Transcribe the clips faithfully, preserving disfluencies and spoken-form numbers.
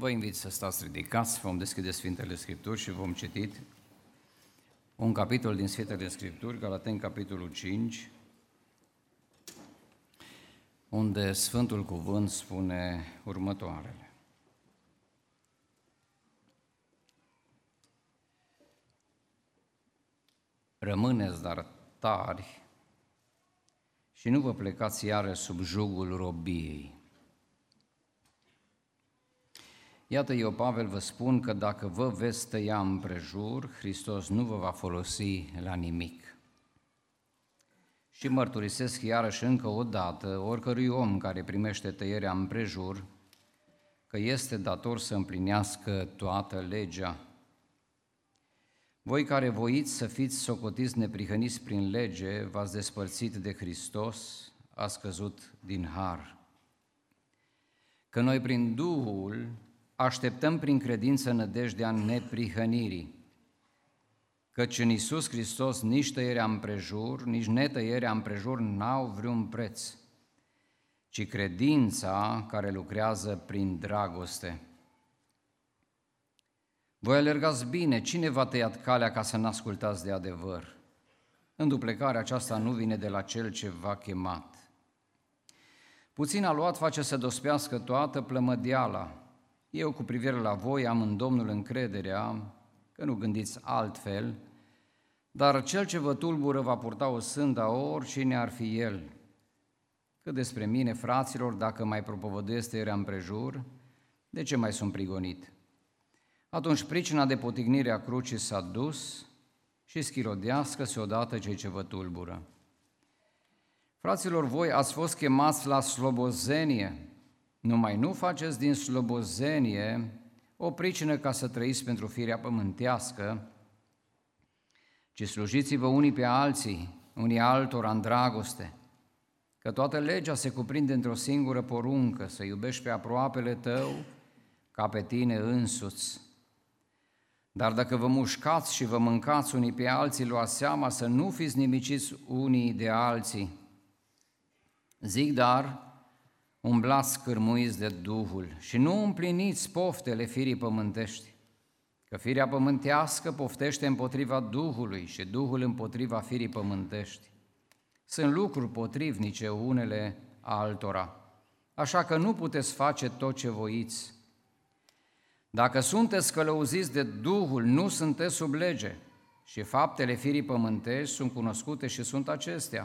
Vă invit să stați ridicați, vom deschide Sfintele Scripturi și vom citi un capitol din Sfintele Scripturi, Galateni, capitolul cinci, unde Sfântul Cuvânt spune următoarele. Rămâneți dar tari și nu vă plecați iară sub jugul robiei. Iată, eu, Pavel, vă spun că dacă vă veți tăia împrejur, Hristos nu vă va folosi la nimic. Și mărturisesc iarăși încă o dată oricărui om care primește tăierea împrejur că este dator să împlinească toată legea. Voi care voiți să fiți socotiți neprihăniți prin lege, v-ați despărțit de Hristos, ați căzut din har. Că noi prin Duhul așteptăm prin credință nădejdea neprihănirii, căci în Iisus Hristos nici tăierea împrejur, nici netăierea împrejur n-au vreun preț, ci credința care lucrează prin dragoste. Voi alergați bine, cine v-a tăiat calea ca să n-ascultați de adevăr? Înduplecarea aceasta nu vine de la Cel ce v-a chemat. Puțin a luat face să dospească toată plămădeala. Eu cu privire la voi am în Domnul încrederea că nu gândiți altfel, dar cel ce vă tulbură va purta o sânda oricine ar fi el. Cât despre mine, fraților, dacă mai propovăduiesc tăierea împrejur, de ce mai sunt prigonit? Atunci pricina de potignire a crucii s-a dus și schirodească-se odată cei ce vă tulbură. Fraților, voi ați fost chemați la slobozenie, numai nu faceți din slobozenie o pricină ca să trăiți pentru firea pământească, ci slujiți-vă unii pe alții, unii altora în dragoste, că toată legea se cuprinde într-o singură poruncă, să iubești pe aproapele tău ca pe tine însuți. Dar dacă vă mușcați și vă mâncați unii pe alții, luați seama să nu fiți nimiciți unii de alții. Zic dar, umblați scârmuiți de Duhul și nu împliniți poftele firii pământești, că firea pământească poftește împotriva Duhului și Duhul împotriva firii pământești. Sunt lucruri potrivnice unele altora, așa că nu puteți face tot ce voiți. Dacă sunteți călăuziți de Duhul, nu sunteți sub lege și faptele firii pământești sunt cunoscute și sunt acestea: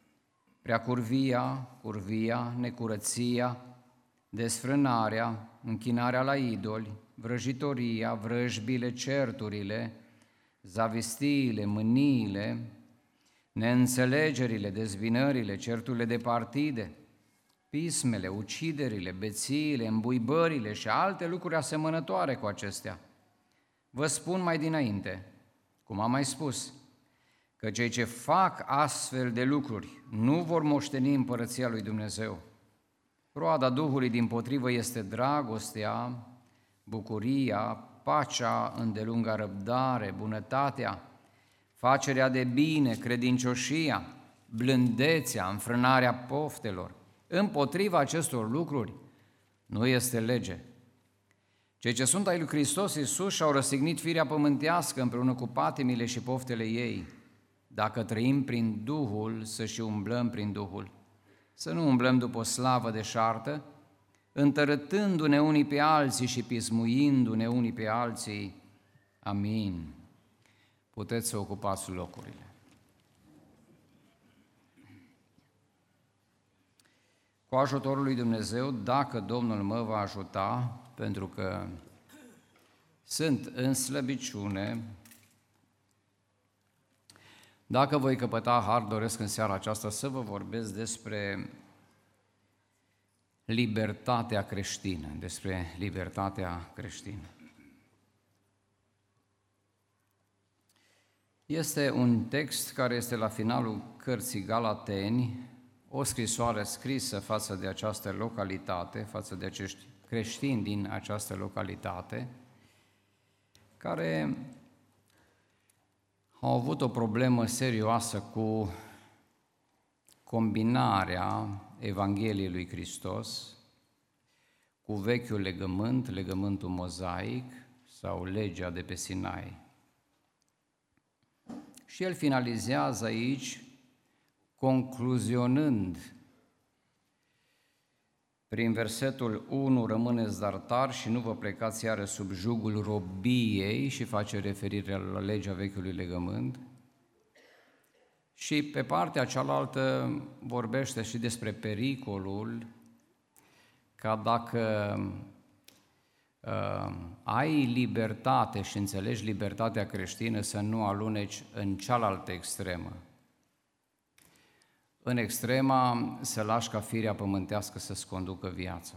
preacurvia, curvia, necurăția, desfrânarea, închinarea la idoli, vrăjitoria, vrăjbile, certurile, zavistiile, mâniile, neînțelegerile, dezbinările, certurile de partide, pismele, uciderile, bețiile, îmbuibările și alte lucruri asemănătoare cu acestea. Vă spun mai dinainte, cum am mai spus, că cei ce fac astfel de lucruri nu vor moșteni împărăția lui Dumnezeu. Roada Duhului dimpotrivă este dragostea, bucuria, pacea, îndelunga răbdare, bunătatea, facerea de bine, credincioșia, blândețea, înfrânarea poftelor. Împotriva acestor lucruri nu este lege. Cei ce sunt ai lui Hristos Iisus și-au răstignit firea pământească împreună cu patimile și poftele ei. Dacă trăim prin Duhul, să și umblăm prin Duhul. Să nu umblăm după o slavă deșartă, întărătându-ne unii pe alții și pismuindu-ne unii pe alții. Amin. Puteți să ocupați locurile. Cu ajutorul lui Dumnezeu, dacă Domnul mă va ajuta, pentru că sunt în slăbiciune, dacă voi căpăta har, doresc în seara aceasta să vă vorbesc despre libertatea creștină, despre libertatea creștină. Este un text care este la finalul cărții Galateni, o scrisoare scrisă față de această localitate, față de acești creștini din această localitate, care au avut o problemă serioasă cu combinarea Evangheliei lui Hristos cu vechiul legământ, legământul mozaic sau legea de pe Sinai. Și el finalizează aici, concluzionând prin versetul unu, rămâneți dar tari și nu vă plecați iară sub jugul robiei, și face referire la legea vechiului legământ. Și pe partea cealaltă vorbește și despre pericolul ca dacă uh, ai libertate și înțelegi libertatea creștină, să nu aluneci în cealaltă extremă. În extrema să lași ca firea pământească să-ți conducă viața.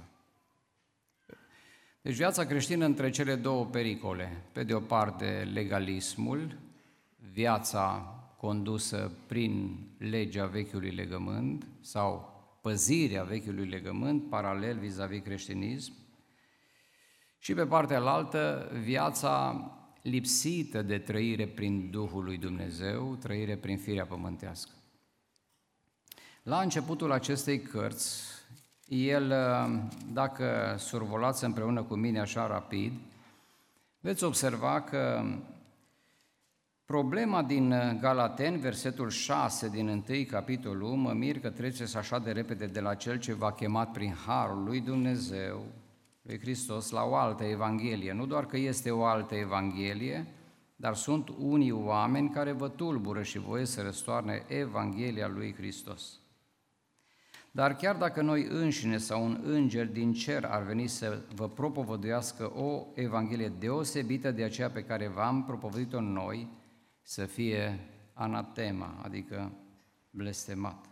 Deci viața creștină între cele două pericole. Pe de o parte legalismul, viața condusă prin legea vechiului legământ sau păzirea vechiului legământ, paralel vis-a-vis creștinism, și pe partea alaltă viața lipsită de trăire prin Duhul lui Dumnezeu, trăire prin firea pământească. La începutul acestei cărți, el, dacă survolați împreună cu mine așa rapid, veți observa că problema din Galateni, versetul șase din întâi capitolul, mă mir că treceți așa de repede de la Cel ce v-a chemat prin harul lui Dumnezeu, lui Hristos, la o altă evanghelie. Nu doar că este o altă evanghelie, dar sunt unii oameni care vă tulbură și voie să răstoarne evanghelia lui Hristos. Dar chiar dacă noi înșine sau un înger din cer ar veni să vă propovăduiască o evanghelie deosebită de aceea pe care v-am propovăduit-o noi, să fie anatema, adică blestemat.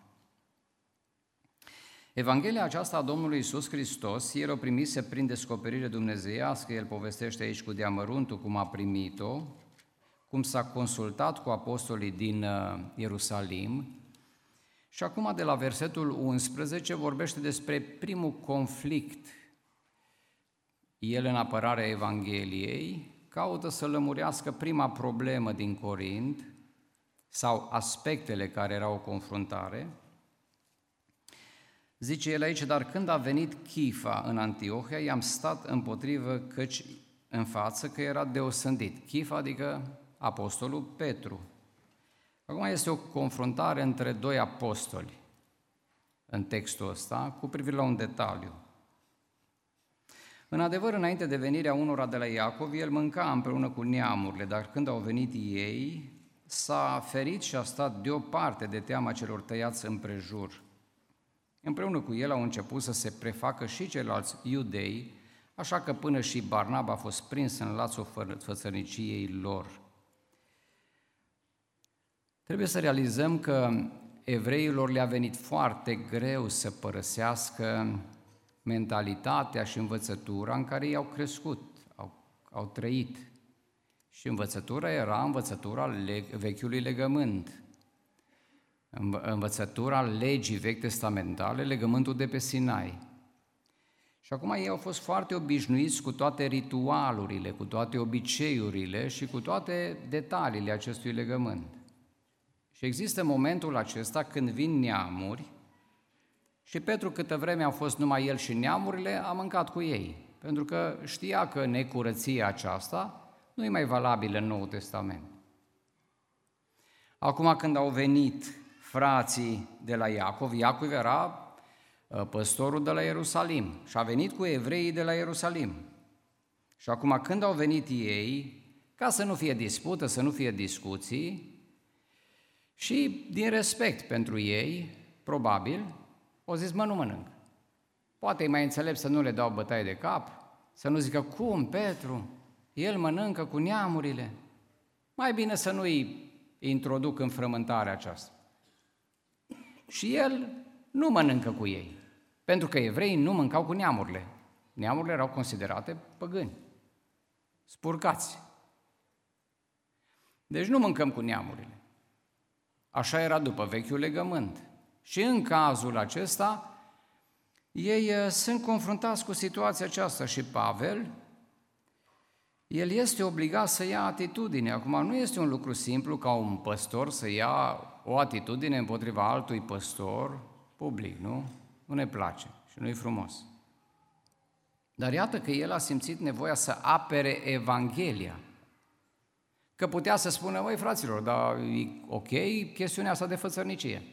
Evanghelia aceasta a Domnului Iisus Hristos, el o primise prin descoperire dumnezeiască, el povestește aici cu deamăruntul cum a primit-o, cum s-a consultat cu apostolii din Ierusalim. Și acum de la versetul unsprezece vorbește despre primul conflict. El în apărarea Evangheliei caută să lămurească prima problemă din Corint sau aspectele care erau o confruntare. Zice el aici, dar când a venit Chifa în Antiohia, i-am stat împotrivă căci în față că era deosândit. Chifa adică apostolul Petru. Acum este o confruntare între doi apostoli în textul ăsta cu privire la un detaliu. În adevăr, înainte de venirea unora de la Iacov, el mânca împreună cu neamurile, dar când au venit ei, s-a ferit și a stat deoparte de teama celor tăiați împrejur. Împreună cu el au început să se prefacă și ceilalți iudei, așa că până și Barnaba a fost prins în lațul fățărniciei lor. Trebuie să realizăm că evreilor le-a venit foarte greu să părăsească mentalitatea și învățătura în care ei au crescut, au, au trăit. Și învățătura era învățătura leg- vechiului legământ, învățătura legii vechi testamentale, legământul de pe Sinai. Și acum ei au fost foarte obișnuiți cu toate ritualurile, cu toate obiceiurile și cu toate detaliile acestui legământ. Și există momentul acesta când vin neamuri și Petru, câtă vreme a fost numai el și neamurile, a mâncat cu ei, pentru că știa că necurăția aceasta nu e mai valabilă în Noul Testament. Acum când au venit frații de la Iacov, Iacov era păstorul de la Ierusalim și a venit cu evreii de la Ierusalim. Și acum când au venit ei, ca să nu fie dispută, să nu fie discuții, și din respect pentru ei, probabil, au zis, mă, nu mănânc. Poate e mai înțelept să nu le dau bătaie de cap, să nu zică, cum, Petru, el mănâncă cu neamurile. Mai bine să nu-i introduc în frământarea aceasta. Și el nu mănâncă cu ei, pentru că evreii nu mâncau cu neamurile. Neamurile erau considerate păgâni, spurcați. Deci nu mâncăm cu neamurile. Așa era după vechiul legământ. Și în cazul acesta, ei sunt confruntați cu situația aceasta și Pavel, el este obligat să ia atitudine. Acum nu este un lucru simplu ca un păstor să ia o atitudine împotriva altui păstor public, nu? Nu ne place și nu e frumos. Dar iată că el a simțit nevoia să apere Evanghelia. Că putea să spună, măi fraților, dar e ok chestiunea asta de fățărnicie.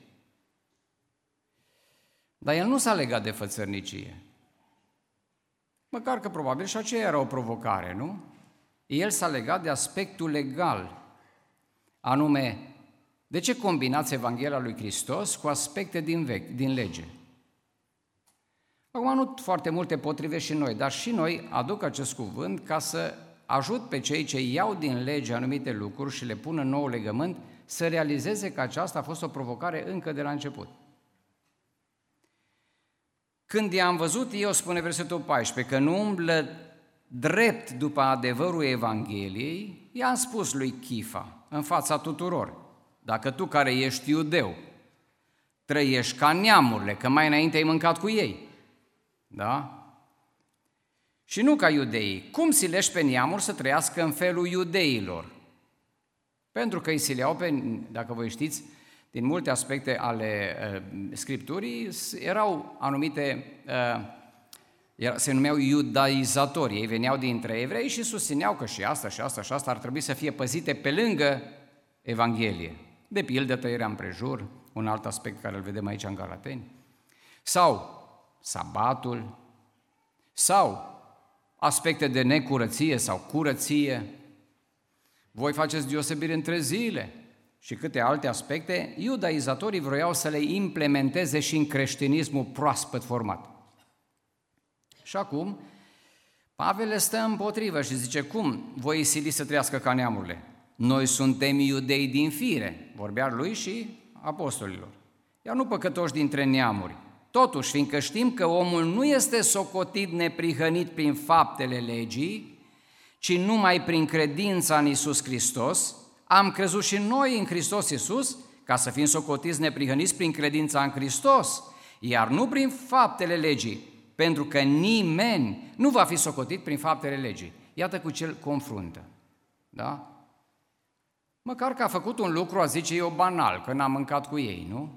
Dar el nu s-a legat de fățărnicie. Măcar că probabil și aceea era o provocare, nu? El s-a legat de aspectul legal, anume, de ce combinați Evanghelia lui Hristos cu aspecte din, vechi, din lege? Acum nu foarte multe potrivesc și noi, dar și noi aduc acest cuvânt ca să ajut pe cei ce iau din lege anumite lucruri și le pun în nou legământ să realizeze că aceasta a fost o provocare încă de la început. Când i-am văzut eu, spune versetul paisprezece, că nu umblă drept după adevărul Evangheliei, i-am spus lui Chifa, în fața tuturor, dacă tu care ești iudeu, trăiești ca neamurile, că mai înainte ai mâncat cu ei, da? Și nu ca iudeii, cum silești pe neamuri să trăiască în felul iudeilor? Pentru că îi sileau pe, dacă voi știți, din multe aspecte ale uh, Scripturii, erau anumite, uh, se numeau iudaizatori, ei veneau dintre evrei și susțineau că și asta, și asta, și asta ar trebui să fie păzite pe lângă Evanghelie. De pildă, tăierea împrejur, un alt aspect care îl vedem aici în Galateni, sau sabatul, sau aspecte de necurăție sau curăție. Voi faceți deosebire între zile și câte alte aspecte, iudaizatorii vroiau să le implementeze și în creștinismul proaspăt format. Și acum, Pavel le stă împotrivă și zice, cum voi sili să trăiască ca neamurile? Noi suntem iudei din fire, vorbea lui și apostolilor, iar nu păcătoși dintre neamuri. Totuși, fiindcă știm că omul nu este socotit neprihănit prin faptele legii, ci numai prin credința în Iisus Hristos, am crezut și noi în Hristos Iisus, ca să fim socotiți neprihăniți prin credința în Hristos, iar nu prin faptele legii, pentru că nimeni nu va fi socotit prin faptele legii. Iată cu ce îl confruntă. Da? Măcar că a făcut un lucru, a zice eu, banal, că n-a mâncat cu ei, nu?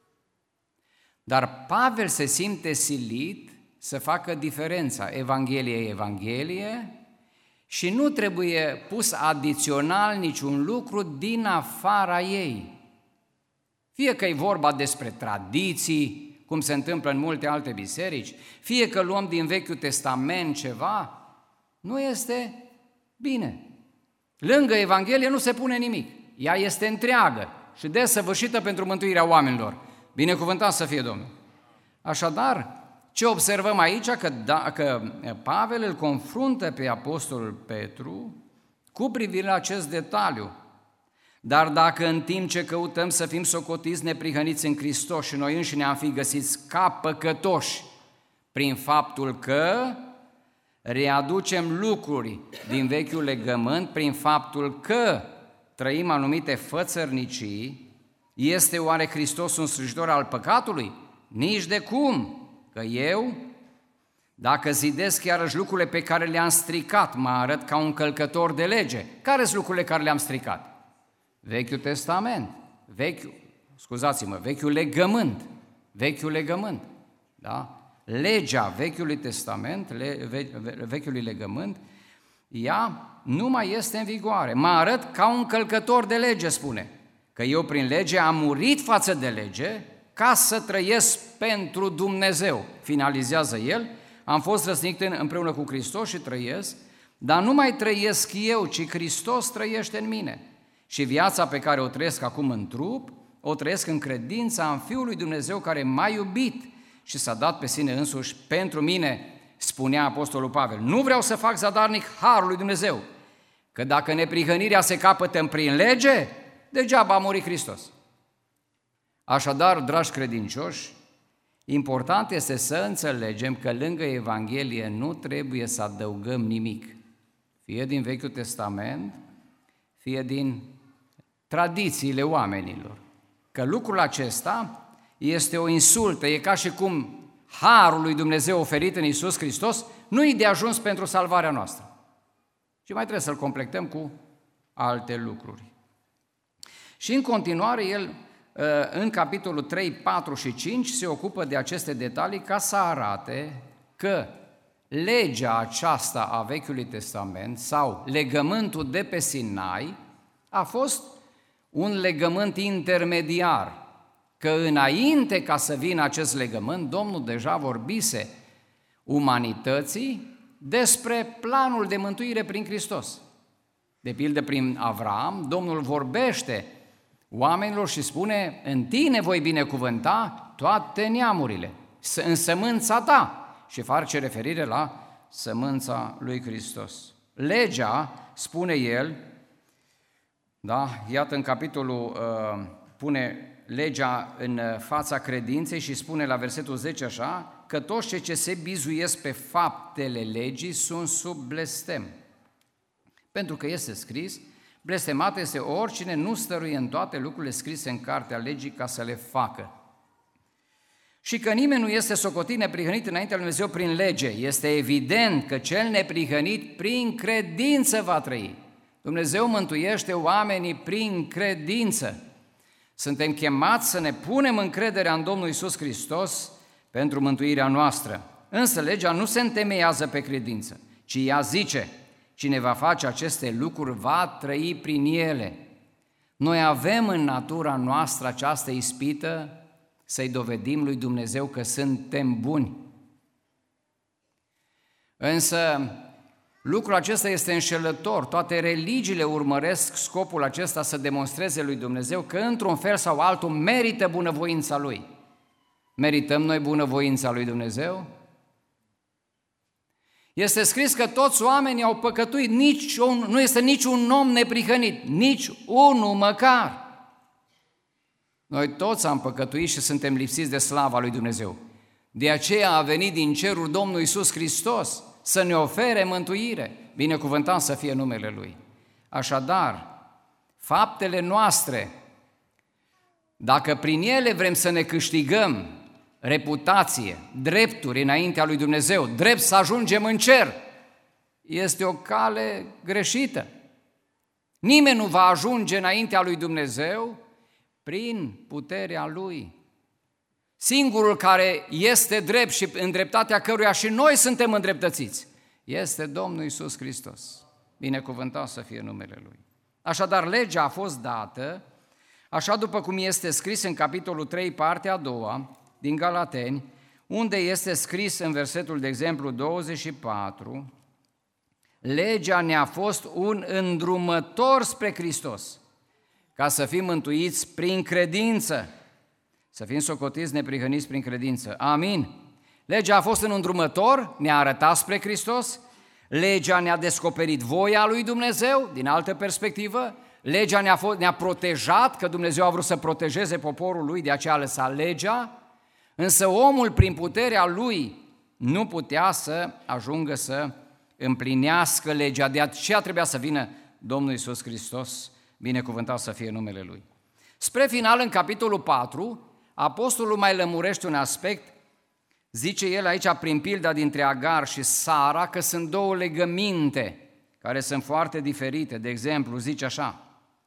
Dar Pavel se simte silit să facă diferența. Evanghelie e Evanghelie și nu trebuie pus adițional niciun lucru din afara ei. Fie că e vorba despre tradiții, cum se întâmplă în multe alte biserici, fie că luăm din Vechiul Testament ceva, nu este bine. Lângă Evanghelie nu se pune nimic. Ea este întreagă și desăvârșită pentru mântuirea oamenilor. Binecuvântat să fie Domnul! Așadar, ce observăm aici? Că, da, că Pavel îl confruntă pe apostolul Petru cu privire la acest detaliu. Dar dacă în timp ce căutăm să fim socotiți neprihăniți în Hristos și noi înșine am fi găsiți ca păcătoși prin faptul că readucem lucruri din vechiul legământ, prin faptul că trăim anumite fățărnicii, este oare Hristos un slujitor al păcatului? Nici de cum! Că eu, dacă zidesc iarăși lucrurile pe care le-am stricat, mă arăt ca un călcător de lege. Care sunt lucrurile care le-am stricat? Vechiul Testament, vechiul, scuzați-mă, vechiul legământ, vechiul legământ, da? Legea Vechiului Testament, le, ve, vechiului legământ, ea nu mai este în vigoare. Mă arăt ca un călcător de lege, spune, că eu prin lege am murit față de lege ca să trăiesc pentru Dumnezeu. Finalizează el, am fost răstignit împreună cu Hristos și trăiesc, dar nu mai trăiesc eu, ci Hristos trăiește în mine. Și viața pe care o trăiesc acum în trup, o trăiesc în credința în Fiul lui Dumnezeu care m-a iubit și s-a dat pe sine însuși pentru mine, spunea apostolul Pavel. Nu vreau să fac zadarnic harul lui Dumnezeu, că dacă neprihănirea se capătă prin lege, degeaba a murit Hristos. Așadar, dragi credincioși, important este să înțelegem că lângă Evanghelie nu trebuie să adăugăm nimic, fie din Vechiul Testament, fie din tradițiile oamenilor. Că lucrul acesta este o insultă, e ca și cum harul lui Dumnezeu oferit în Iisus Hristos nu e de ajuns pentru salvarea noastră. Și mai trebuie să-l completăm cu alte lucruri. Și în continuare, el, în capitolul trei, patru și cinci, se ocupă de aceste detalii ca să arate că legea aceasta a Vechiului Testament sau legământul de pe Sinai a fost un legământ intermediar, că înainte ca să vină acest legământ, Domnul deja vorbise umanității despre planul de mântuire prin Hristos. De pildă, prin Avram, Domnul vorbește oamenilor și spune: în tine voi binecuvânta toate neamurile, în sămânța ta, și face referire la sămânța lui Hristos. Legea, spune el, da, iată în capitolul, uh, pune legea în fața credinței și spune la versetul zece așa, că toți cei ce se bizuiesc pe faptele legii sunt sub blestem. Pentru că este scris: blestemat este oricine nu stăruie în toate lucrurile scrise în cartea legii ca să le facă. Și că nimeni nu este socotit neprihănit înaintea lui Dumnezeu prin lege. Este evident că cel neprihănit prin credință va trăi. Dumnezeu mântuiește oamenii prin credință. Suntem chemați să ne punem încrederea în Domnul Iisus Hristos pentru mântuirea noastră. Însă legea nu se întemeiază pe credință, ci ea zice: cine va face aceste lucruri va trăi prin ele. Noi avem în natura noastră această ispită să-i dovedim lui Dumnezeu că suntem buni. Însă lucrul acesta este înșelător. Toate religiile urmăresc scopul acesta, să demonstreze lui Dumnezeu că într-un fel sau altul merită bunăvoința Lui. Merităm noi bunăvoința lui Dumnezeu? Este scris că toți oamenii au păcătuit, nici un, nu este niciun om neprihănit, nici unul măcar. Noi toți am păcătuit și suntem lipsiți de slava lui Dumnezeu. De aceea a venit din cerul Domnul Iisus Hristos să ne ofere mântuire. Binecuvântat să fie numele Lui. Așadar, faptele noastre, dacă prin ele vrem să ne câștigăm reputație, drepturi înaintea lui Dumnezeu, drept să ajungem în cer, este o cale greșită. Nimeni nu va ajunge înaintea lui Dumnezeu prin puterea Lui. Singurul care este drept și în dreptatea căruia și noi suntem îndreptățiți este Domnul Iisus Hristos. Binecuvântat să fie numele Lui. Așadar, legea a fost dată, așa după cum este scris în capitolul trei, partea a doua, din Galateni, unde este scris în versetul, de exemplu, douăzeci și patru, legea ne-a fost un îndrumător spre Hristos, ca să fim mântuiți prin credință, să fim socotiți neprihăniți prin credință. Amin. Legea a fost un îndrumător, ne-a arătat spre Hristos, legea ne-a descoperit voia lui Dumnezeu, din altă perspectivă, legea ne-a, fost, ne-a protejat, că Dumnezeu a vrut să protejeze poporul lui, de aceea a lăsat legea, însă omul prin puterea lui nu putea să ajungă să împlinească legea, de aceea trebuia să vină Domnul Iisus Hristos, binecuvântat să fie numele Lui. Spre final, în capitolul patru, apostolul mai lămurește un aspect, zice el aici prin pilda dintre Agar și Sara că sunt două legăminte care sunt foarte diferite. De exemplu, zice așa,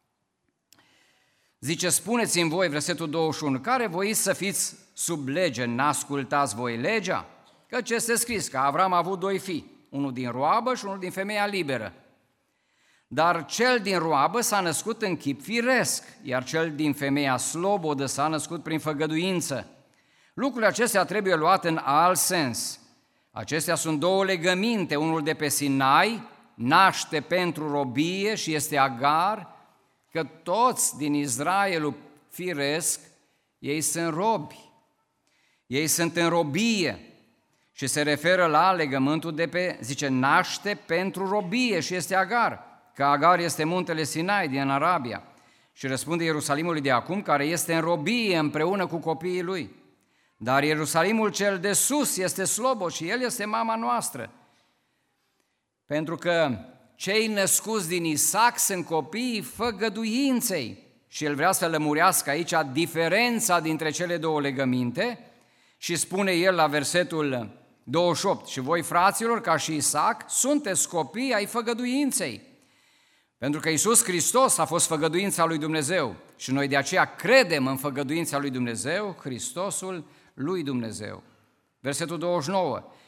zice: spuneți-mi voi, versetul douăzeci și unu, care voiți să fiți sub lege, n-ascultați voi legea? Căci este scris că Avram a avut doi fii, unul din roabă și unul din femeia liberă. Dar cel din roabă s-a născut în chip firesc, iar cel din femeia slobodă s-a născut prin făgăduință. Lucrurile acestea trebuie luate în alt sens. Acestea sunt două legăminte, unul de pe Sinai, naște pentru robie și este Agar, că toți din Israelul firesc, ei sunt robi, ei sunt în robie și se referă la legământul de pe, zice, naște pentru robie și este Agar, că Agar este muntele Sinai din Arabia și răspunde Ierusalimului de acum, care este în robie împreună cu copiii lui. Dar Ierusalimul cel de sus este slobod și el este mama noastră, pentru că cei născuți din Isaac sunt copiii făgăduinței și el vrea să lămurească aici diferența dintre cele două legăminte și spune el la versetul douăzeci și opt: și voi, fraților, ca și Isaac, sunteți copii ai făgăduinței, pentru că Iisus Hristos a fost făgăduința lui Dumnezeu și noi de aceea credem în făgăduința lui Dumnezeu, Hristosul lui Dumnezeu. Versetul douăzeci și nouă: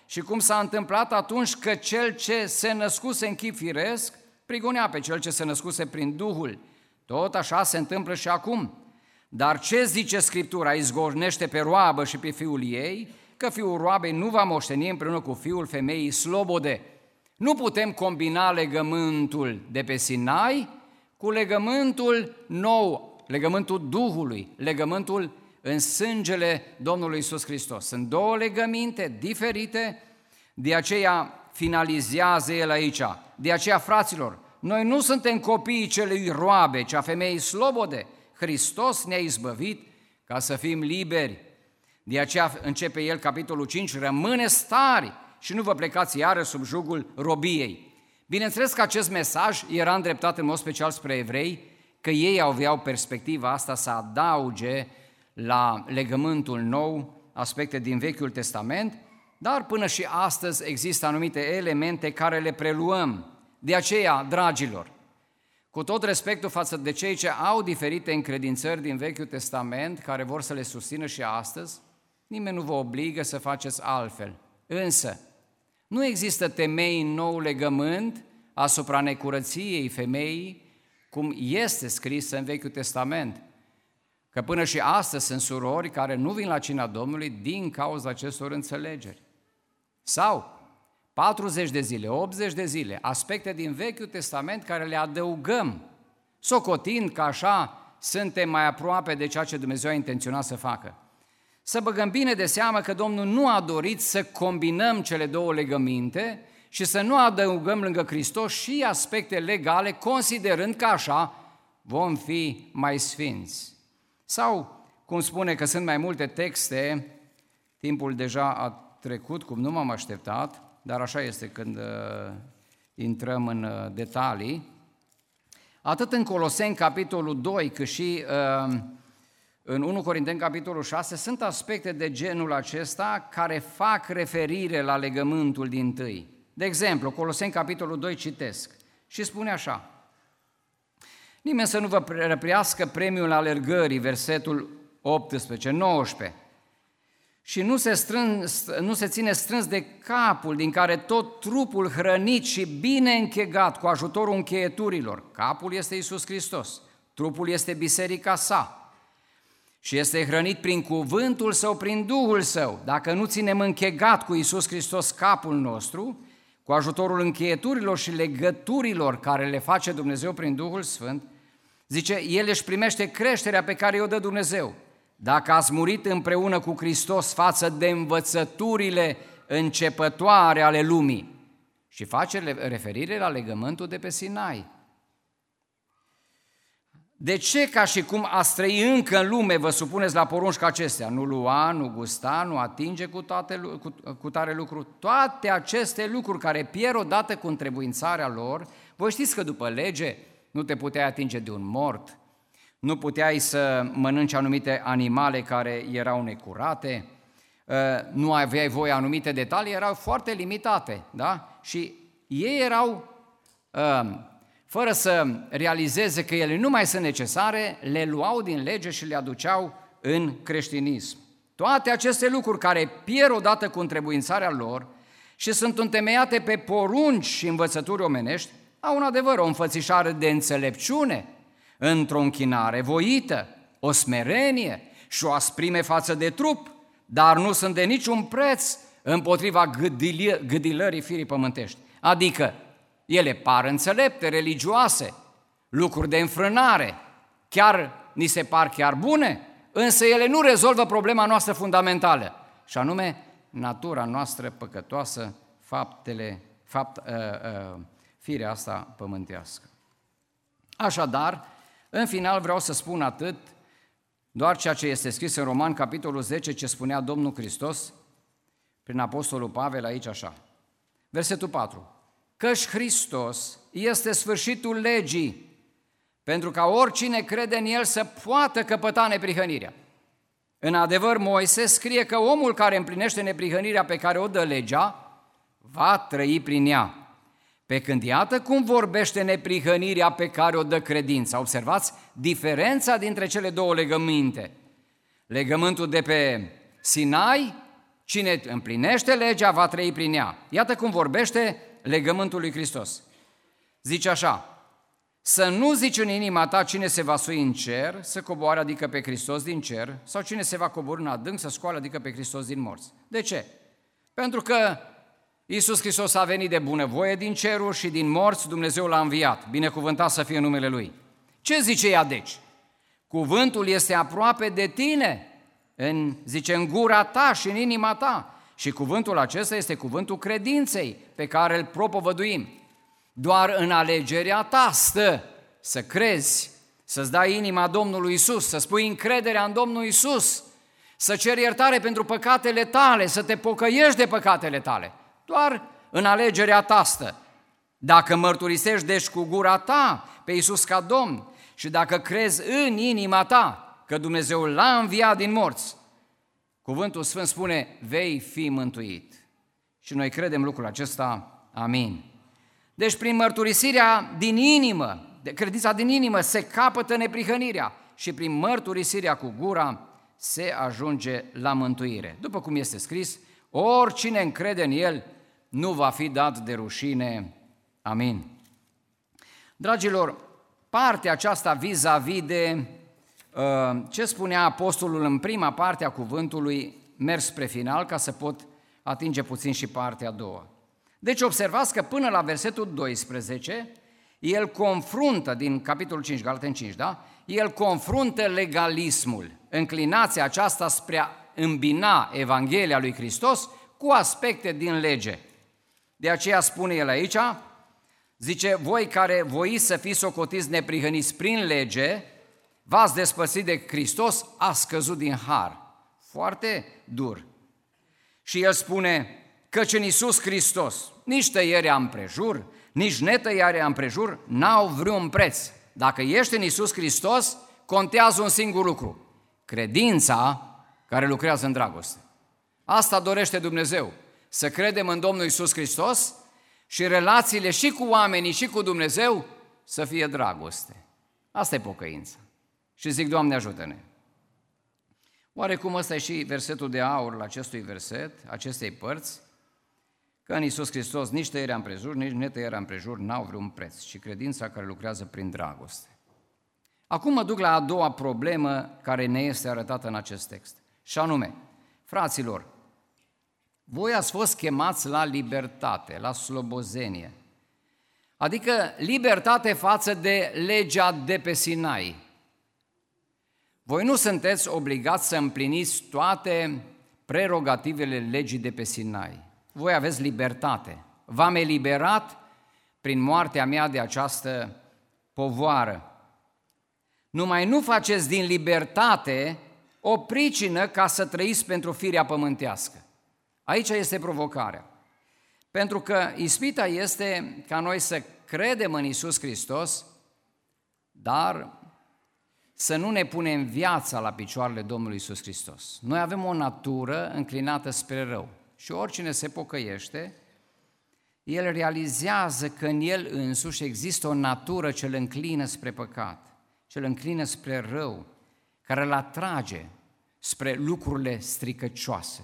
și cum s-a întâmplat atunci că cel ce se născuse în chip firesc prigonea pe cel ce se născuse prin Duhul. Tot așa se întâmplă și acum. Dar ce zice Scriptura? Izgornește pe roabă și pe fiul ei, că fiul roabei nu va moșteni împreună cu fiul femeii slobode. Nu putem combina legământul de pe Sinai cu legământul nou, legământul Duhului, legământul în sângele Domnului Iisus Hristos. Sunt două legăminte diferite, de aceea finalizează el aici. De aceea, fraților, noi nu suntem copiii celui roabe, ci a femeii slobode. Hristos ne-a izbăvit ca să fim liberi. De aceea începe el capitolul cinci, rămâneți tari și nu vă plecați iară sub jugul robiei. Bineînțeles că acest mesaj era îndreptat în mod special spre evrei, că ei aveau perspectiva asta să adauge la legământul nou aspecte din Vechiul Testament, dar până și astăzi există anumite elemente care le preluăm. De aceea, dragilor, cu tot respectul față de cei ce au diferite încredințări din Vechiul Testament, care vor să le susțină și astăzi, nimeni nu vă obligă să faceți altfel. Însă, nu există temei în nou legământ asupra necurăției femeii, cum este scris în Vechiul Testament, că până și astăzi sunt surori care nu vin la cina Domnului din cauza acestor înțelegeri. Sau patruzeci de zile, optzeci de zile, aspecte din Vechiul Testament care le adăugăm, socotind că așa suntem mai aproape de ceea ce Dumnezeu a intenționat să facă. Să băgăm bine de seamă că Domnul nu a dorit să combinăm cele două legăminte și să nu adăugăm lângă Hristos și aspecte legale, considerând că așa vom fi mai sfinți. Sau, cum spune că sunt mai multe texte, timpul deja a trecut, cum nu m-am așteptat, dar așa este când uh, intrăm în uh, detalii, atât în Coloseni, capitolul doi, cât și uh, în întâi Corinteni, capitolul șase, sunt aspecte de genul acesta care fac referire la legământul dintâi. De exemplu, Coloseni, capitolul doi, citesc și spune așa: nimeni să nu vă răprească premiul alergării, versetul optsprezece nouăsprezece, și nu se, strâns, nu se ține strâns de capul din care tot trupul hrănit și bine închegat cu ajutorul încheieturilor. Capul este Iisus Hristos, trupul este biserica sa și este hrănit prin cuvântul Său, prin Duhul Său. Dacă nu ținem închegat cu Iisus Hristos capul nostru, cu ajutorul încheieturilor și legăturilor care le face Dumnezeu prin Duhul Sfânt, zice, El își primește creșterea pe care o dă Dumnezeu. Dacă ați murit împreună cu Hristos față de învățăturile începătoare ale lumii, și face referire la legământul de pe Sinai. De ce, ca și cum ați trăi încă în lume, vă supuneți la porunci ca acestea? Nu lua, nu gusta, nu atinge cu, toate, cu, cu tare lucru. Toate aceste lucruri care pierd odată cu întrebuințarea lor. Voi știți că după lege nu te puteai atinge de un mort, nu puteai să mănânci anumite animale care erau necurate, nu aveai voie anumite detalii, erau foarte limitate, da? Și ei erau, fără să realizeze că ele nu mai sunt necesare, le luau din lege și le aduceau în creștinism. Toate aceste lucruri care pierd odată cu întrebuințarea lor și sunt întemeiate pe porunci și învățături omenești, au un adevăr, o înfățișare de înțelepciune, într-o închinare voită, o smerenie și o asprime față de trup, dar nu sunt de niciun preț împotriva gâdilării firii pământești. Adică ele par înțelepte, religioase, lucruri de înfrânare, chiar ni se par chiar bune, însă ele nu rezolvă problema noastră fundamentală, și anume natura noastră păcătoasă, faptele, fapt, uh, uh, firea asta pământească. Așadar, în final vreau să spun atât, doar ceea ce este scris în Roman, capitolul zece, ce spunea Domnul Hristos prin Apostolul Pavel aici așa. Versetul patru. Căci Hristos este sfârșitul legii, pentru ca oricine crede în El să poată căpăta neprihănirea. În adevăr, Moise scrie că omul care împlinește neprihănirea pe care o dă legea, va trăi prin ea. Pe când iată cum vorbește neprihănirea pe care o dă credința. Observați diferența dintre cele două legăminte. Legământul de pe Sinai, Cine împlinește legea va trăi prin ea. Iată cum vorbește legământul lui Hristos. Zice așa: să nu zici în inima ta cine se va sui în cer, să coboare, adică pe Hristos din cer, sau cine se va coborî în adânc, să scoală, adică pe Hristos din morți. De ce? Pentru că Iisus Hristos a venit de bunăvoie din ceruri și din morți Dumnezeu l-a înviat. Binecuvântat să fie numele Lui. Ce zice ea deci? Cuvântul este aproape de tine, în, zice, în gura ta și în inima ta. Și cuvântul acesta este cuvântul credinței pe care îl propovăduim. Doar în alegerea ta stă să crezi, să-ți dai inima Domnului Iisus, să spui încrederea în Domnul Iisus, să ceri iertare pentru păcatele tale, să te pocăiești de păcatele tale. Doar în alegerea ta stă. Dacă mărturisești deci cu gura ta pe Iisus ca Domn și dacă crezi în inima ta că Dumnezeu l-a înviat din morți, cuvântul Sfânt spune, vei fi mântuit. Și noi credem lucrul acesta. Amin. Deci prin mărturisirea din inimă, credința din inimă, se capătă neprihănirea și prin mărturisirea cu gura se ajunge la mântuire. După cum este scris, oricine încrede în El nu va fi dat de rușine. Amin. Dragilor, partea aceasta vis-a-vis de uh, ce spunea apostolul în prima parte a cuvântului, mers spre final ca să pot atinge puțin și partea a doua. Deci observați că până la versetul doisprezece, el confruntă, din capitolul cinci, Galateni cinci, da? El confruntă legalismul, înclinația aceasta spre a îmbina Evanghelia lui Hristos cu aspecte din lege. De aceea spune el aici, zice, voi care voiți să fiți socotiți neprihăniți prin lege, v-ați despărțit de Hristos, a scăzut din har. Foarte dur. Și el spune, căci în Iisus Hristos nici tăierea împrejur, nici netăierea împrejur n-au vreun preț. Dacă ești în Iisus Hristos, contează un singur lucru, credința care lucrează în dragoste. Asta dorește Dumnezeu, să credem în Domnul Iisus Hristos și relațiile și cu oamenii și cu Dumnezeu să fie dragoste. Asta e pocăința. Și zic, Doamne, ajută-ne! Oarecum ăsta e și versetul de aur la acestui verset, acestei părți, că în Iisus Hristos nici tăierea împrejur, nici netăierea împrejur n-au vreun preț, ci credința care lucrează prin dragoste. Acum mă duc la a doua problemă care ne este arătată în acest text, și anume, fraților, voi ați fost chemați la libertate, la slobozenie, adică libertate față de legea de pe Sinai. Voi nu sunteți obligați să împliniți toate prerogativele legii de pe Sinai. Voi aveți libertate. V-am eliberat prin moartea mea de această povoară. Numai nu faceți din libertate o pricină ca să trăiți pentru firea pământească. Aici este provocarea. Pentru că ispita este ca noi să credem în Iisus Hristos, dar să nu ne punem viața la picioarele Domnului Iisus Hristos. Noi avem o natură înclinată spre rău și oricine se pocăiește, el realizează că în el însuși există o natură ce îl înclină spre păcat, ce îl înclină spre rău, care îl atrage spre lucrurile stricăcioase.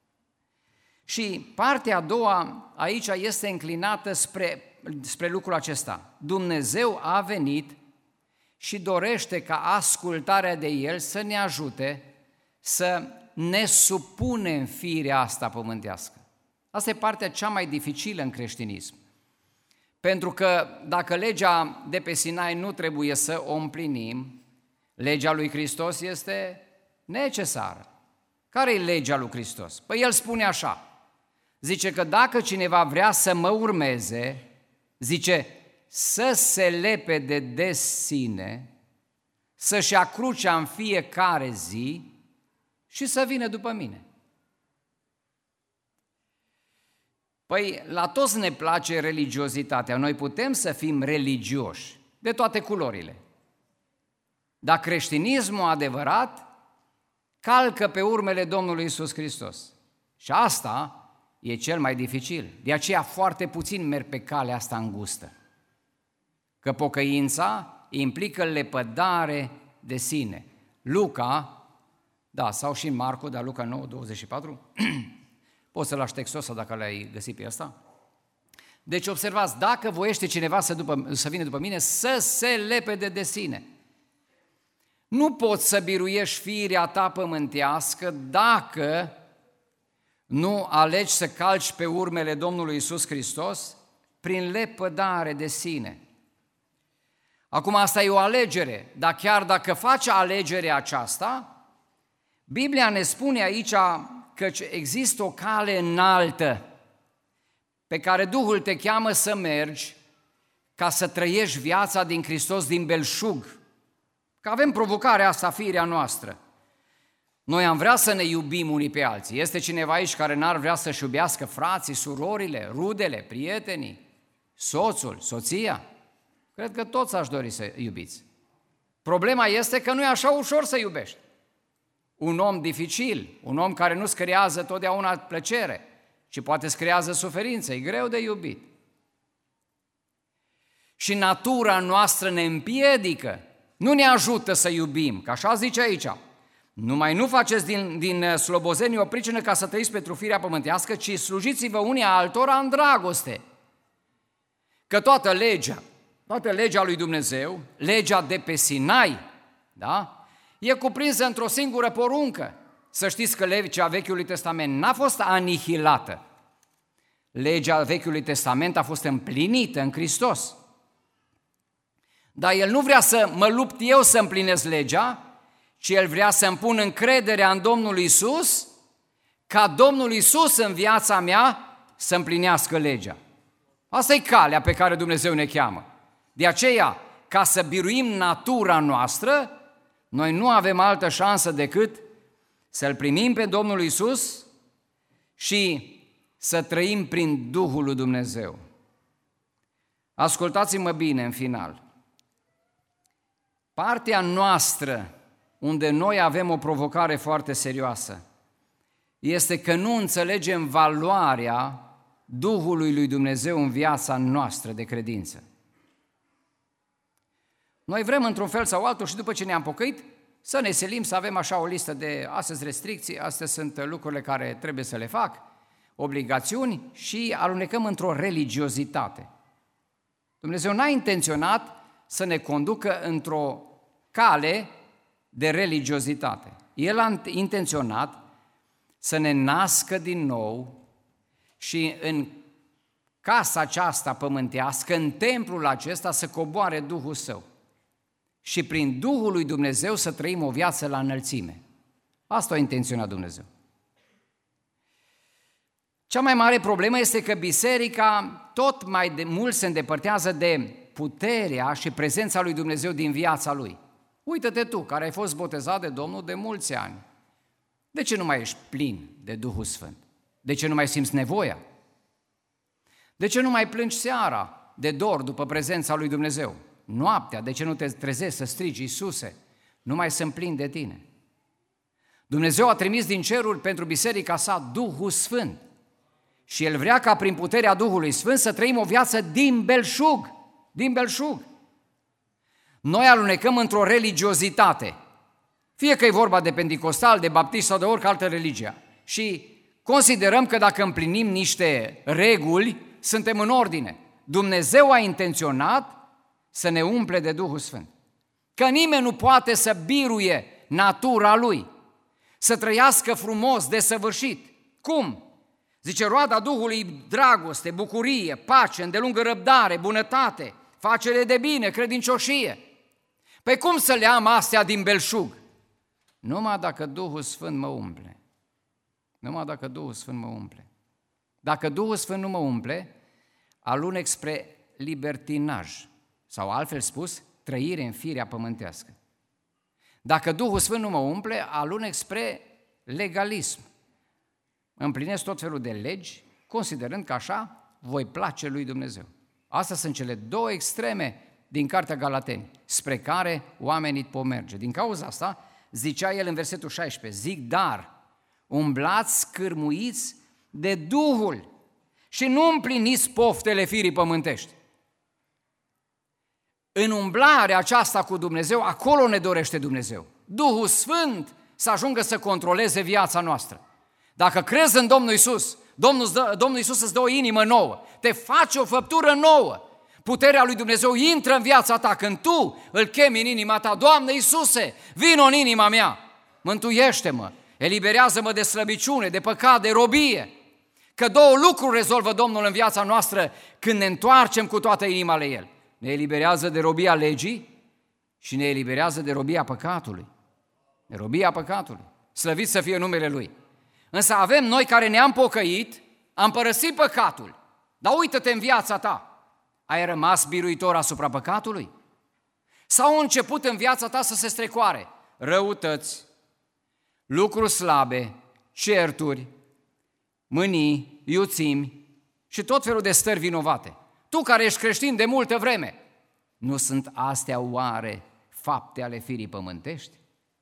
Și partea a doua aici este înclinată spre, spre lucrul acesta. Dumnezeu a venit și dorește ca ascultarea de El să ne ajute să ne supunem firea asta pământească. Asta e partea cea mai dificilă în creștinism. Pentru că dacă legea de pe Sinai nu trebuie să o împlinim, legea lui Hristos este necesară. Care e legea lui Hristos? Păi El spune așa, zice că dacă cineva vrea să mă urmeze, zice, să se lepede de sine, să-și ia crucea în fiecare zi și să vină după mine. Păi la toți ne place religiozitatea, noi putem să fim religioși de toate culorile. Dar creștinismul adevărat calcă pe urmele Domnului Iisus Hristos. Și asta e cel mai dificil. De aceea foarte puțin merg pe calea asta îngustă. Că pocăința implică lepădare de sine. Luca, da, sau și în Marcu, dar Luca nouă, douăzeci și patru, Poți să lași textul ăsta dacă l-ai găsit pe ăsta. Deci observați, dacă voiește cineva să, după, să vină după mine, să se lepede de sine. Nu poți să biruiești firea ta pământească dacă nu alegi să calci pe urmele Domnului Iisus Hristos prin lepădare de sine. Acum asta e o alegere, dar chiar dacă faci alegerea aceasta, Biblia ne spune aici că există o cale înaltă pe care Duhul te cheamă să mergi ca să trăiești viața din Hristos din belșug. Că avem provocarea asta, firea noastră. Noi am vrea să ne iubim unii pe alții. Este cineva aici care n-ar vrea să-și iubească frații, surorile, rudele, prietenii, soțul, soția? Cred că toți aș dori să iubiți. Problema este că nu e așa ușor să iubești. Un om dificil, un om care nu-ți creează totdeauna plăcere, ci poate îți creează suferință, e greu de iubit. Și natura noastră ne împiedică, nu ne ajută să iubim, că așa zice aici. Numai nu faceți din, din slobozenie o pricină ca să trăiți pentru firea pământească, ci slujiți-vă unii altora în dragoste. Că toată legea, toată legea lui Dumnezeu, legea de pe Sinai, da? E cuprinsă într-o singură poruncă. Să știți că legea Vechiului Testament n-a fost anihilată. Legea Vechiului Testament a fost împlinită în Hristos. Dar El nu vrea să mă lupt eu să împlinesc legea, ci El vrea să îmi pun încrederea în Domnul Iisus, ca Domnul Iisus în viața mea să împlinească legea. Asta e calea pe care Dumnezeu ne cheamă. De aceea, ca să biruim natura noastră, noi nu avem altă șansă decât să-L primim pe Domnul Iisus și să trăim prin Duhul lui Dumnezeu. Ascultați-mă bine în final. Partea noastră, unde noi avem o provocare foarte serioasă, este că nu înțelegem valoarea Duhului lui Dumnezeu în viața noastră de credință. Noi vrem într-un fel sau altul și după ce ne-am pocăit să ne selim, să avem așa o listă de astăzi restricții, astea sunt lucrurile care trebuie să le fac, obligațiuni și alunecăm într-o religiozitate. Dumnezeu n-a intenționat să ne conducă într-o cale de religiozitate. El a intenționat să ne nască din nou și în casa aceasta pământească, în templul acesta, să coboare Duhul Său. Și prin Duhul lui Dumnezeu să trăim o viață la înălțime. Asta a intenționat Dumnezeu. Cea mai mare problemă este că biserica tot mai de mult se îndepărtează de puterea și prezența lui Dumnezeu din viața lui. Uită-te tu, care ai fost botezat de Domnul de mulți ani. De ce nu mai ești plin de Duhul Sfânt? De ce nu mai simți nevoia? De ce nu mai plângi seara de dor după prezența lui Dumnezeu? Noaptea, de ce nu te trezești să strigi, Iisuse, nu mai sunt plin de tine? Dumnezeu a trimis din cerul pentru biserica sa Duhul Sfânt și El vrea ca prin puterea Duhului Sfânt să trăim o viață din belșug, din belșug. Noi alunecăm într-o religiozitate, fie că e vorba de penticostal, de baptist sau de orice altă religie, și considerăm că dacă împlinim niște reguli, suntem în ordine. Dumnezeu a intenționat să ne umple de Duhul Sfânt. Că nimeni nu poate să biruie natura lui, să trăiască frumos, desăvârșit. Cum? Zice, roada Duhului, dragoste, bucurie, pace, îndelungă răbdare, bunătate, facere de bine, credincioșie. Păi cum să le am astea din belșug? Numai dacă Duhul Sfânt mă umple. Numai dacă Duhul Sfânt mă umple. Dacă Duhul Sfânt nu mă umple, alunec spre libertinaj, sau altfel spus, trăire în firea pământească. Dacă Duhul Sfânt nu mă umple, alunec spre legalism. Împlinesc tot felul de legi, considerând că așa voi place lui Dumnezeu. Astea sunt cele două extreme din Cartea Galateni, spre care oamenii pot merge. Din cauza asta, zicea el în versetul șaisprezece, zic, dar umblați scârmuiți de Duhul și nu împliniți poftele firii pământești. În umblarea aceasta cu Dumnezeu, acolo ne dorește Dumnezeu. Duhul Sfânt să ajungă să controleze viața noastră. Dacă crezi în Domnul Iisus, Domnul, dă, Domnul Iisus îți dă o inimă nouă, te face o făptură nouă. Puterea lui Dumnezeu intră în viața ta când tu îl chemi în inima ta. Doamne Iisuse, vino în inima mea, mântuiește-mă, eliberează-mă de slăbiciune, de păcat, de robie. Că două lucruri rezolvă Domnul în viața noastră când ne întoarcem cu toată inima la El. Ne eliberează de robia legii și ne eliberează de robia păcatului. De robia păcatului. Slăvit să fie numele Lui. Însă avem noi care ne-am pocăit, am părăsit păcatul. Dar uită-te în viața ta. Ai rămas biruitor asupra păcatului? Sau au început în viața ta să se strecoare răutăți, lucruri slabe, certuri, mânii, iuțimi și tot felul de stări vinovate? Tu care ești creștin de multă vreme, nu sunt astea oare fapte ale firii pământești?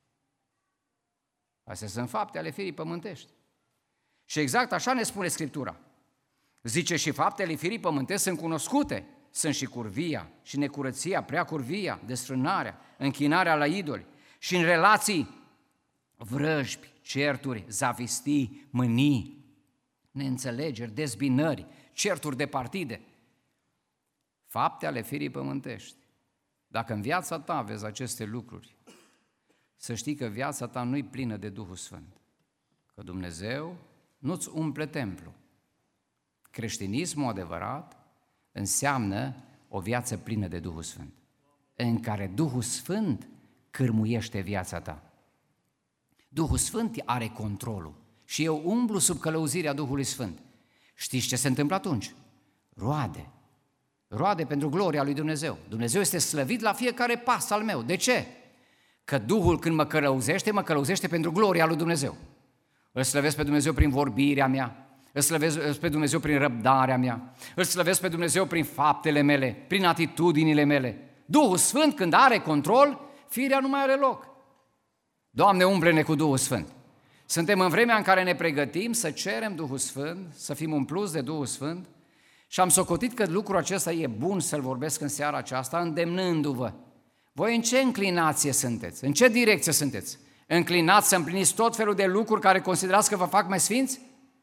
Astea sunt fapte ale firii pământești. Și exact așa ne spune Scriptura. Zice, și faptele firii pământești sunt cunoscute. Sunt și curvia, și necurăția, prea curvia, desfrânarea, închinarea la idoli și în relații vrăjbi, certuri, zavistii, mânii, neînțelegeri, dezbinări, certuri de partide. Fapte ale firii pământești. Dacă în viața ta vezi aceste lucruri, să știi că viața ta nu-i plină de Duhul Sfânt, că Dumnezeu nu-ți umple templu. Creștinismul adevărat înseamnă o viață plină de Duhul Sfânt, în care Duhul Sfânt cârmuiește viața ta. Duhul Sfânt are controlul și eu umblu sub călăuzirea Duhului Sfânt. Știți ce se întâmplă atunci? Roade. Roade pentru gloria lui Dumnezeu. Dumnezeu este slăvit la fiecare pas al meu. De ce? Că Duhul când mă călăuzește, mă călăuzește pentru gloria lui Dumnezeu. Îl slăvesc pe Dumnezeu prin vorbirea mea, îl slăvesc pe Dumnezeu prin răbdarea mea, îl slăvesc pe Dumnezeu prin faptele mele, prin atitudinile mele. Duhul Sfânt, când are control, firea nu mai are loc. Doamne, umple-ne cu Duhul Sfânt. Suntem în vremea în care ne pregătim să cerem Duhul Sfânt, să fim umpluți de Duhul Sfânt și am socotit că lucrul acesta e bun să-l vorbesc în seara aceasta, îndemnându-vă. Voi în ce înclinație sunteți? În ce direcție sunteți? Înclinați să împliniți tot felul de lucruri care considerați că vă fac mai sfinți?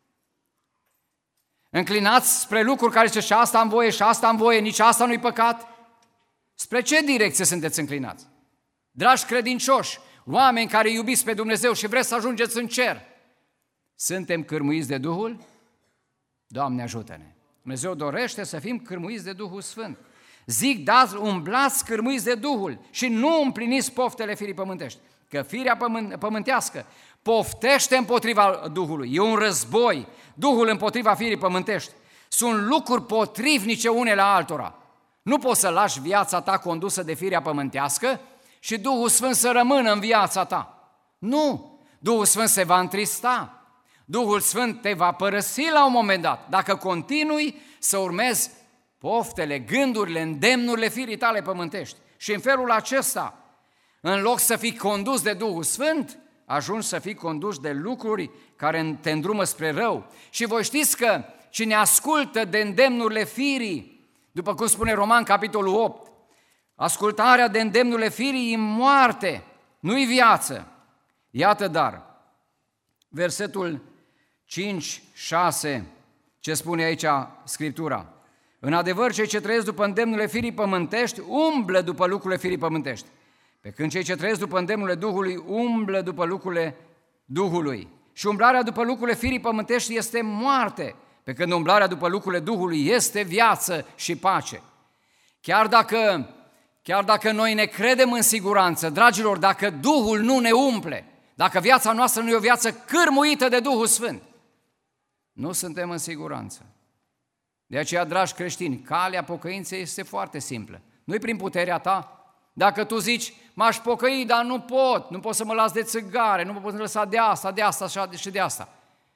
Înclinați spre lucruri care zice și asta am voie și asta am voie, nici asta nu-i păcat? Spre ce direcție sunteți înclinați? Dragi credincioși, oameni care iubiți pe Dumnezeu și vreți să ajungeți în cer, suntem cârmuiți de Duhul? Doamne ajută-ne! Dumnezeu dorește să fim cârmuiți de Duhul Sfânt. Zic, dați, umblați cârmuiți de Duhul și nu împliniți poftele firii pământești. Că firea pământ, pământească poftește împotriva Duhului. E un război. Duhul împotriva firii pământești. Sunt lucruri potrivnice unele altora. Nu poți să lași viața ta condusă de firea pământească și Duhul Sfânt să rămână în viața ta. Nu! Duhul Sfânt se va întrista. Duhul Sfânt te va părăsi la un moment dat. Dacă continui să urmezi poftele, gândurile, îndemnurile firii tale pământești. Și în felul acesta, în loc să fii condus de Duhul Sfânt, ajungi să fii condus de lucruri care te îndrumă spre rău. Și voi știți că cine ascultă de îndemnurile firii, după cum spune Roman, capitolul opt, ascultarea de îndemnurile firii e moarte, nu-i viață. Iată dar, versetul cinci șase, ce spune aici Scriptura. În adevăr, cei ce trăiesc după îndemnurile firii pământești umblă după lucrurile firii pământești, pe când cei ce trăiesc după îndemnurile Duhului umblă după lucrurile Duhului. Și umblarea după lucrurile firii pământești este moarte, pe când umblarea după lucrurile Duhului este viață și pace. Chiar dacă, chiar dacă noi ne credem în siguranță, dragilor, dacă Duhul nu ne umple, dacă viața noastră nu e o viață cârmuită de Duhul Sfânt, nu suntem în siguranță. De aceea, dragi creștini, calea pocăinței este foarte simplă. Nu-i prin puterea ta. Dacă tu zici, m-aș pocăi, dar nu pot, nu pot să mă las de țigare, nu mă pot lăsa de asta, de asta și de asta.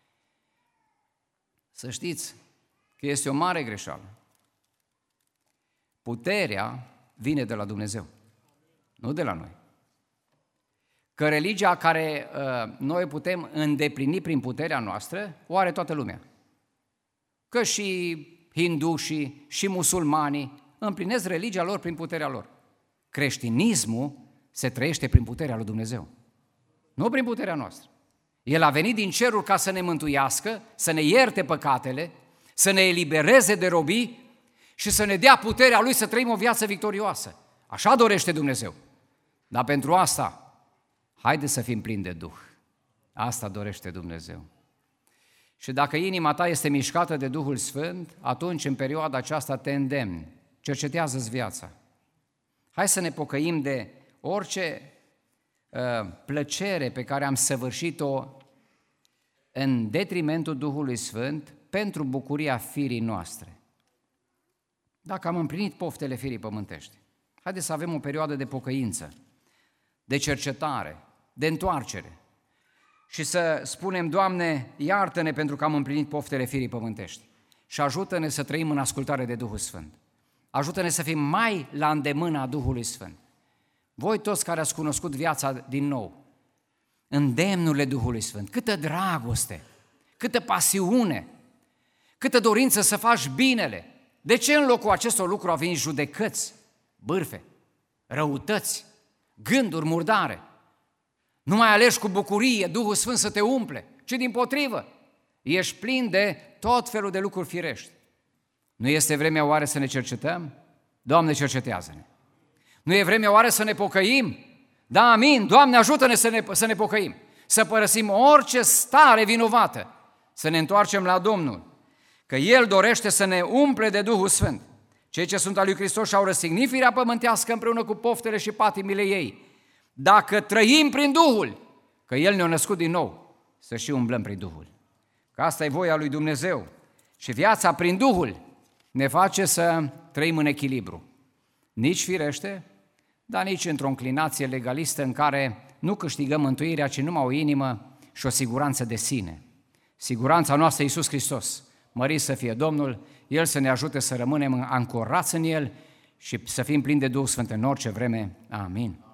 Să știți că este o mare greșeală. Puterea vine de la Dumnezeu, nu de la noi. Că religia care uh, noi putem îndeplini prin puterea noastră, o are toată lumea. Că și hindușii și musulmanii împlinesc religia lor prin puterea lor. Creștinismul se trăiește prin puterea lui Dumnezeu, nu prin puterea noastră. El a venit din ceruri ca să ne mântuiască, să ne ierte păcatele, să ne elibereze de robii și să ne dea puterea Lui să trăim o viață victorioasă. Așa dorește Dumnezeu. Dar pentru asta, haide să fim plini de Duh. Asta dorește Dumnezeu. Și dacă inima ta este mișcată de Duhul Sfânt, atunci în perioada aceasta te îndemn, cercetează-ți viața. Hai să ne pocăim de orice uh, plăcere pe care am săvârșit-o în detrimentul Duhului Sfânt pentru bucuria firii noastre. Dacă am împlinit poftele firii pământești, haideți să avem o perioadă de pocăință, de cercetare, de întoarcere și să spunem, Doamne, iartă-ne pentru că am împlinit poftele firii pământești și ajută-ne să trăim în ascultare de Duhul Sfânt. Ajută-ne să fim mai la îndemâna Duhului Sfânt. Voi toți care ați cunoscut viața din nou, îndemnurile Duhului Sfânt, câtă dragoste, câtă pasiune, câtă dorință să faci binele. De ce în locul acestor lucruri au venit judecăți, bârfe, răutăți, gânduri murdare? Nu mai alegi cu bucurie Duhul Sfânt să te umple, ci dimpotrivă, ești plin de tot felul de lucruri firești. Nu este vremea oare să ne cercetăm? Doamne, cercetează-ne! Nu e vremea oare să ne pocăim? Da, amin! Doamne, ajută-ne să ne, să ne pocăim, să părăsim orice stare vinovată, să ne întoarcem la Domnul, că El dorește să ne umple de Duhul Sfânt. Cei ce sunt al lui Hristos și-au răstignit firea pământească împreună cu poftele și patimile ei. Dacă trăim prin Duhul, că El ne-a născut din nou, să și umblăm prin Duhul. Că asta e voia lui Dumnezeu. Și viața prin Duhul ne face să trăim în echilibru. Nici firește, dar nici într-o înclinație legalistă în care nu câștigăm mântuirea, ci numai o inimă și o siguranță de sine. Siguranța noastră Iisus Hristos. Mărit să fie Domnul, El să ne ajute să rămânem ancorați în El și să fim plini de Duhul Sfânt în orice vreme. Amin.